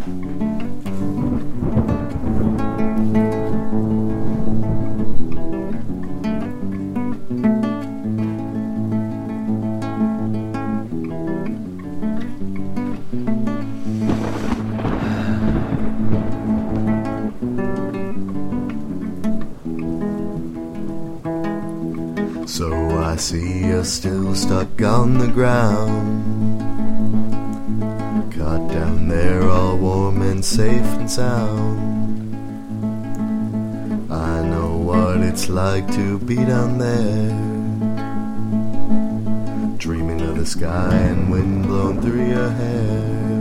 So I see you're still stuck on the ground, caught down there all warm and safe and sound. I know what it's like to be down there, dreaming of the sky and wind blowing through your hair.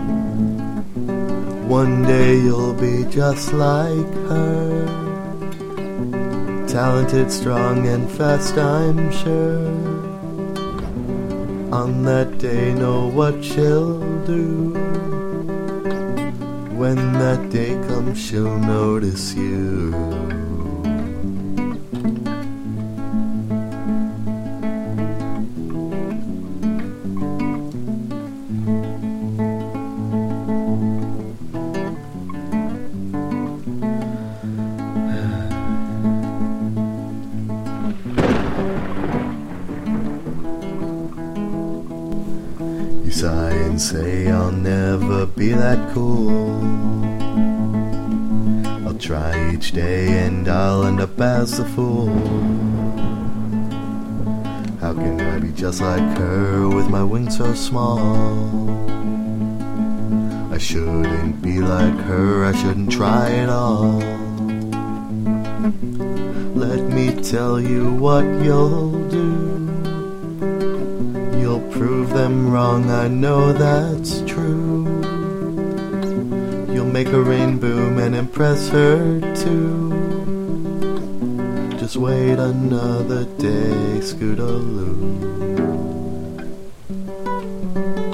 One day you'll be just like her, talented, strong, and fast, I'm sure. On that day, know what she'll do. When that day comes, she'll notice you. You sigh and say I'll never be that cool. I'll try each day and I'll end up as a fool. How can I be just like her with my wings so small? I shouldn't be like her, I shouldn't try at all. Let me tell you what you'll do. You'll prove them wrong, I know that's true. You'll make her rain boom and impress her too. Just wait another day, Scootaloo.